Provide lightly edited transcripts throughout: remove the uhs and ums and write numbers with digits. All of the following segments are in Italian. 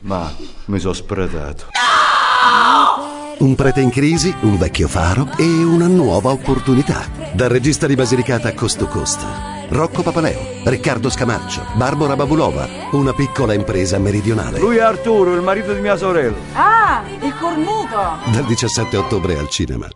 Ma mi sono spretato. Un prete in crisi, un vecchio faro e una nuova opportunità. Dal regista di Basilicata Coast to Coast, Rocco Papaleo, Riccardo Scamarcio, Barbara Babulova, una piccola impresa meridionale. Lui è Arturo, il marito di mia sorella. Ah, il cornuto! Dal 17 ottobre al cinema.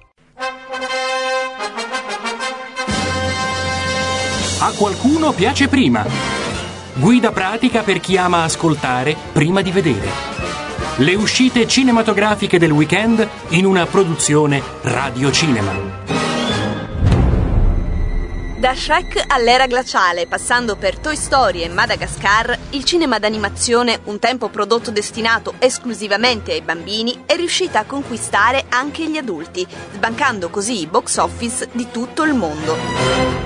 A qualcuno piace prima. Guida pratica per chi ama ascoltare prima di vedere. Le uscite cinematografiche del weekend in una produzione Radio Cinema. Da Shrek all'era glaciale, passando per Toy Story e Madagascar, il cinema d'animazione, un tempo prodotto destinato esclusivamente ai bambini, è riuscita a conquistare anche gli adulti, sbancando così i box office di tutto il mondo.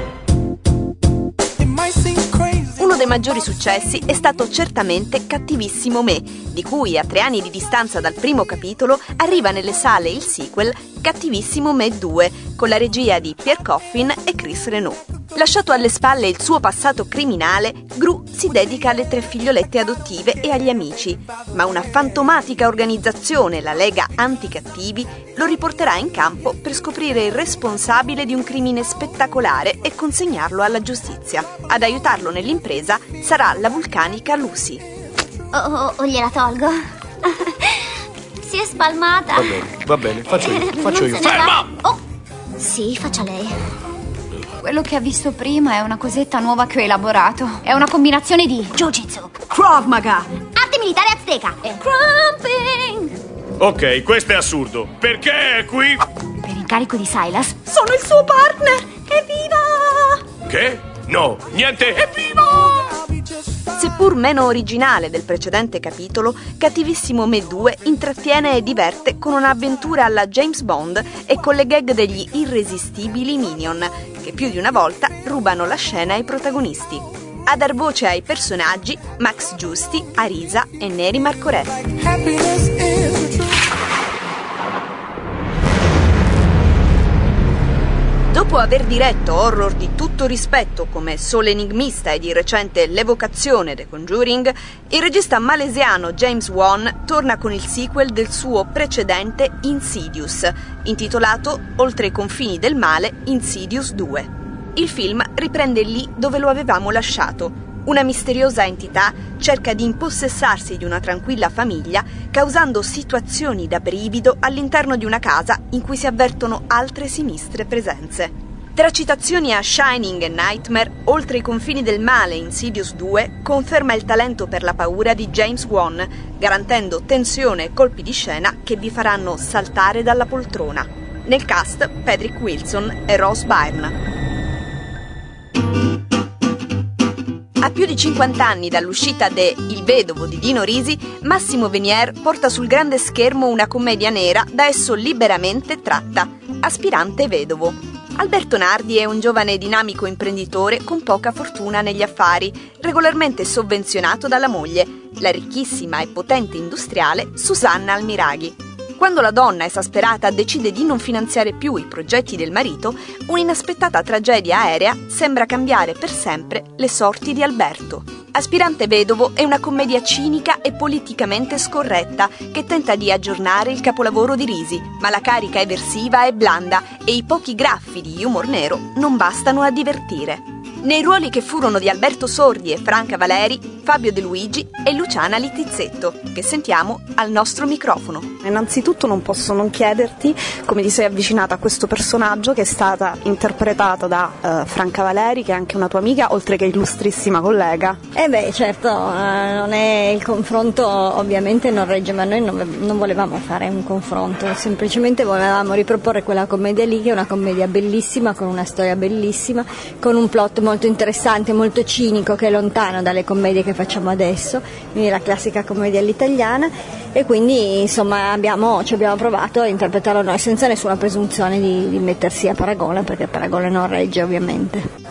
Uno dei maggiori successi è stato certamente Cattivissimo Me, di cui a 3 anni di distanza dal primo capitolo arriva nelle sale il sequel Cattivissimo Me 2, con la regia di Pierre Coffin e Chris Renaud. Lasciato alle spalle il suo passato criminale, Gru si dedica alle 3 figliolette adottive e agli amici, ma una fantomatica organizzazione, la Lega Anticattivi, lo riporterà in campo per scoprire il responsabile di un crimine spettacolare e consegnarlo alla giustizia. Ad aiutarlo nell'impresa sarà la vulcanica Lucy. Oh, gliela tolgo. Si è spalmata. Va bene, faccio io. Ferma! Oh, sì, faccia lei. Quello che ha visto prima è una cosetta nuova che ho elaborato. È una combinazione di Jiu-Jitsu, Krav Maga, arte militare azteca e cramping. Ok, questo è assurdo. Perché è qui? per incarico di Silas. sono il suo partner! Evviva! Che? No, niente, evviva! Seppur meno originale del precedente capitolo, Cattivissimo Me 2 intrattiene e diverte con un'avventura alla James Bond e con le gag degli irresistibili Minion, che più di una volta rubano la scena ai protagonisti. A dar voce ai personaggi Max Giusti, Arisa e Neri Marcoret. Dopo aver diretto horror di tutto rispetto come Sole Enigmista e di recente L'Evocazione The Conjuring, il regista malesiano James Wan torna con il sequel del suo precedente Insidious, intitolato Oltre i confini del male, Insidious 2. Il film riprende lì dove lo avevamo lasciato. Una misteriosa entità cerca di impossessarsi di una tranquilla famiglia, causando situazioni da brivido all'interno di una casa in cui si avvertono altre sinistre presenze. Tra citazioni a Shining e Nightmare, Oltre i confini del male, Insidious 2 conferma il talento per la paura di James Wan, garantendo tensione e colpi di scena che vi faranno saltare dalla poltrona. Nel cast Patrick Wilson e Ross Byrne. A più di 50 anni dall'uscita de Il vedovo di Dino Risi, Massimo Venier porta sul grande schermo una commedia nera da esso liberamente tratta, Aspirante vedovo. Alberto Nardi è un giovane dinamico imprenditore con poca fortuna negli affari, regolarmente sovvenzionato dalla moglie, la ricchissima e potente industriale Susanna Almiraghi. Quando la donna esasperata decide di non finanziare più i progetti del marito, un'inaspettata tragedia aerea sembra cambiare per sempre le sorti di Alberto. Aspirante vedovo è una commedia cinica e politicamente scorretta che tenta di aggiornare il capolavoro di Risi, ma la carica eversiva è blanda e i pochi graffi di humor nero non bastano a divertire. Nei ruoli che furono di Alberto Sordi e Franca Valeri, Fabio De Luigi e Luciana Littizzetto, che sentiamo al nostro microfono. Innanzitutto non posso non chiederti come ti sei avvicinata a questo personaggio che è stata interpretata da Franca Valeri, che è anche una tua amica, oltre che illustrissima collega. Certo, non è il confronto, ovviamente non regge, ma noi non volevamo fare un confronto, semplicemente volevamo riproporre quella commedia lì, che è una commedia bellissima, con una storia bellissima, con un plot molto interessante, molto cinico, che è lontano dalle commedie che facciamo adesso, quindi la classica commedia all'italiana, e quindi insomma ci abbiamo provato a interpretarlo noi senza nessuna presunzione di mettersi a paragone, perché il paragone non regge ovviamente.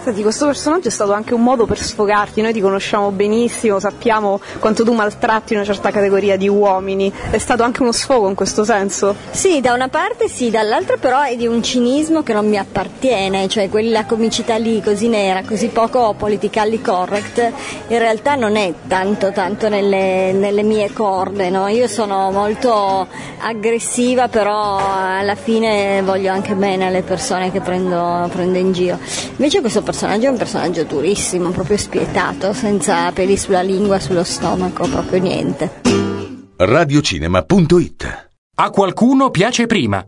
Senti, questo personaggio è stato anche un modo per sfogarti, noi ti conosciamo benissimo, sappiamo quanto tu maltratti una certa categoria di uomini, è stato anche uno sfogo in questo senso? Sì, da una parte sì, dall'altra però è di un cinismo che non mi appartiene, cioè quella comicità lì così nera, così poco politically correct, in realtà non è tanto nelle mie corde, no? Io sono molto aggressiva, però alla fine voglio anche bene alle persone che prendo in giro. Invece questo personaggio è un personaggio durissimo, proprio spietato, senza peli sulla lingua, sullo stomaco, proprio niente. Radiocinema.it. A qualcuno piace prima.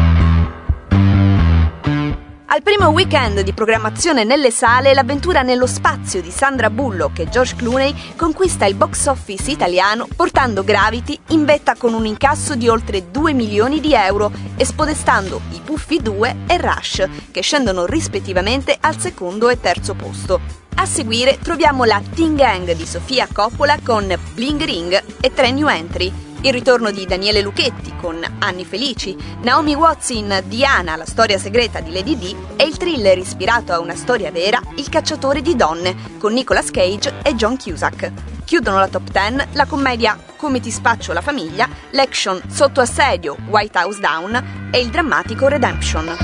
Al primo weekend di programmazione nelle sale, l'avventura nello spazio di Sandra Bullock e George Clooney conquista il box office italiano portando Gravity in vetta con un incasso di oltre 2 milioni di euro e spodestando I Puffi 2 e Rush, che scendono rispettivamente al secondo e terzo posto. A seguire troviamo la Teen Gang di Sofia Coppola con Bling Ring e 3 new entry, il ritorno di Daniele Lucchetti con Anni Felici, Naomi Watts in Diana, la storia segreta di Lady Di e il thriller ispirato a una storia vera, Il cacciatore di donne, con Nicolas Cage e John Cusack. Chiudono la top 10 la commedia Come ti spaccio la famiglia, l'action Sotto assedio, White House Down e il drammatico Redemption.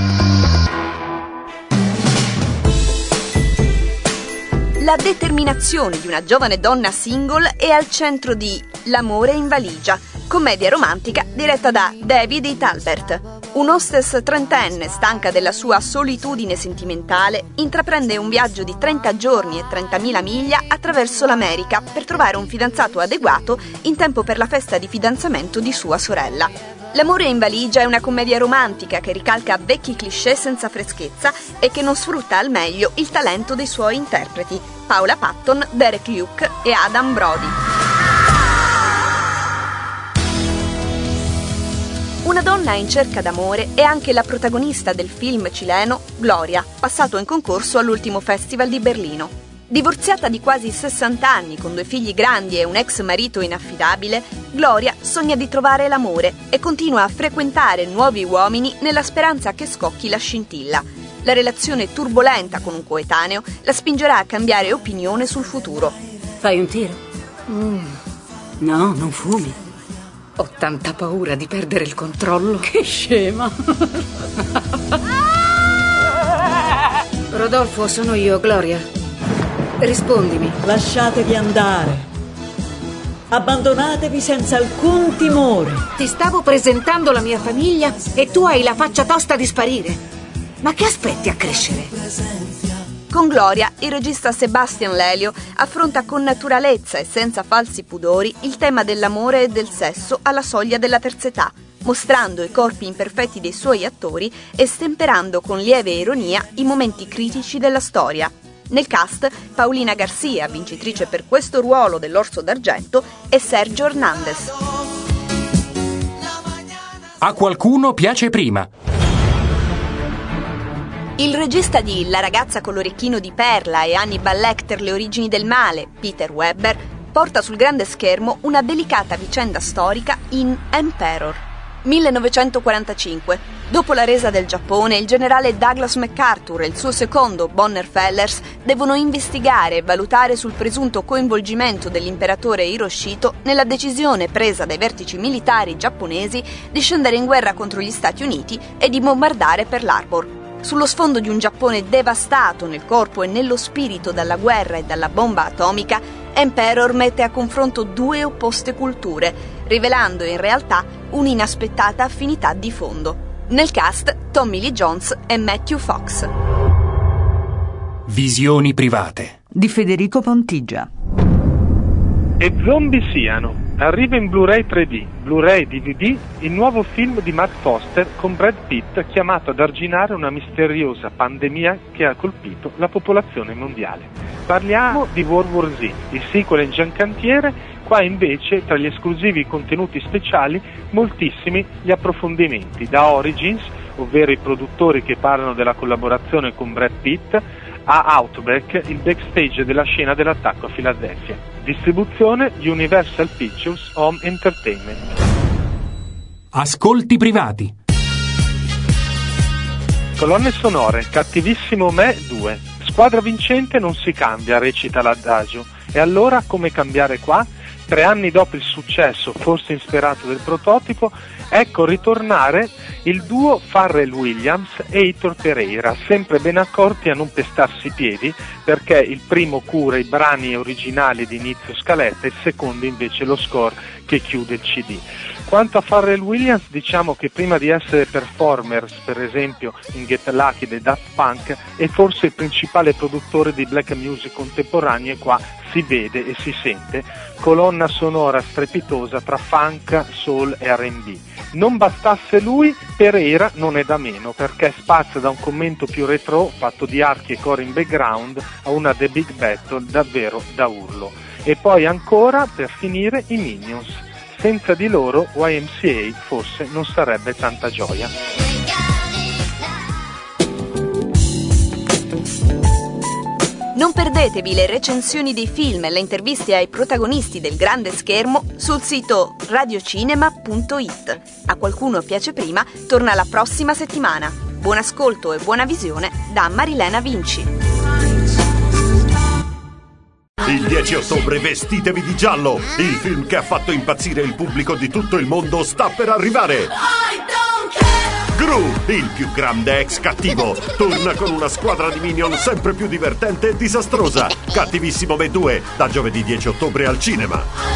La determinazione di una giovane donna single è al centro di L'amore in valigia, commedia romantica diretta da David E. Talbert. Un hostess trentenne, stanca della sua solitudine sentimentale, intraprende un viaggio di 30 giorni e 30.000 miglia attraverso l'America per trovare un fidanzato adeguato in tempo per la festa di fidanzamento di sua sorella. L'amore in valigia è una commedia romantica che ricalca vecchi cliché senza freschezza e che non sfrutta al meglio il talento dei suoi interpreti, Paula Patton, Derek Luke e Adam Brody. Una donna in cerca d'amore è anche la protagonista del film cileno Gloria, passato in concorso all'ultimo Festival di Berlino. Divorziata di quasi 60 anni, con 2 figli grandi e un ex marito inaffidabile, Gloria sogna di trovare l'amore e continua a frequentare nuovi uomini nella speranza che scocchi la scintilla. La relazione turbolenta con un coetaneo la spingerà a cambiare opinione sul futuro. Fai un tiro? No, non fumi. Ho tanta paura di perdere il controllo. Che scema. Rodolfo, sono io, Gloria. Rispondimi. Lasciatevi andare. Abbandonatevi senza alcun timore. Ti stavo presentando la mia famiglia e tu hai la faccia tosta di sparire. Ma che aspetti a crescere? Con Gloria, il regista Sebastian Lelio affronta con naturalezza e senza falsi pudori il tema dell'amore e del sesso alla soglia della terza età, mostrando i corpi imperfetti dei suoi attori e stemperando con lieve ironia i momenti critici della storia. Nel cast, Paulina Garcia, vincitrice per questo ruolo dell'Orso d'Argento, e Sergio Hernandez. A qualcuno piace prima. Il regista di La ragazza con l'orecchino di perla e Hannibal Lecter, Le origini del male, Peter Weber, porta sul grande schermo una delicata vicenda storica in Emperor. 1945. Dopo la resa del Giappone, il generale Douglas MacArthur e il suo secondo, Bonner Fellers, devono investigare e valutare sul presunto coinvolgimento dell'imperatore Hiroshito nella decisione presa dai vertici militari giapponesi di scendere in guerra contro gli Stati Uniti e di bombardare Pearl Harbor. Sullo sfondo di un Giappone devastato nel corpo e nello spirito dalla guerra e dalla bomba atomica, Emperor mette a confronto 2 opposte culture, rivelando in realtà un'inaspettata affinità di fondo. Nel cast, Tommy Lee Jones e Matthew Fox. Visioni private di Federico Pontigia. E zombie siano. Arriva in Blu-ray 3D, Blu-ray DVD, il nuovo film di Mark Foster con Brad Pitt chiamato ad arginare una misteriosa pandemia che ha colpito la popolazione mondiale. Parliamo di World War Z, il sequel in giancantiere. Qua invece, tra gli esclusivi contenuti speciali, moltissimi gli approfondimenti, da Origins, ovvero i produttori che parlano della collaborazione con Brad Pitt, a Outbreak, il backstage della scena dell'attacco a Filadelfia. Distribuzione Universal Pictures Home Entertainment. Ascolti privati. Colonne sonore: Cattivissimo Me 2, Squadra vincente non si cambia, recita l'adagio. E allora come cambiare qua? 3 anni dopo il successo, forse insperato del prototipo, ecco ritornare il duo Pharrell Williams e Heitor Pereira, sempre ben accorti a non pestarsi i piedi, perché il primo cura i brani originali di inizio scaletta e il secondo invece lo score che chiude il CD. Quanto a Pharrell Williams, diciamo che prima di essere performers, per esempio in Get Lucky dei Daft Punk, è forse il principale produttore di black music contemporaneo, e qua si vede e si sente, colonna sonora strepitosa tra funk, soul e R&B. Non bastasse lui, Pereira non è da meno, perché spazia da un commento più retro, fatto di archi e cori in background, a una The Big Battle davvero da urlo. E poi ancora, per finire, i Minions. Senza di loro YMCA forse non sarebbe tanta gioia. Non perdetevi le recensioni dei film e le interviste ai protagonisti del grande schermo sul sito radiocinema.it. A qualcuno piace prima torna la prossima settimana. Buon ascolto e buona visione da Marilena Vinci. Il 10 ottobre vestitevi di giallo. Il film che ha fatto impazzire il pubblico di tutto il mondo sta per arrivare. Gru, il più grande ex cattivo, torna con una squadra di minion sempre più divertente e disastrosa. Cattivissimo Me 2, da giovedì 10 ottobre al cinema.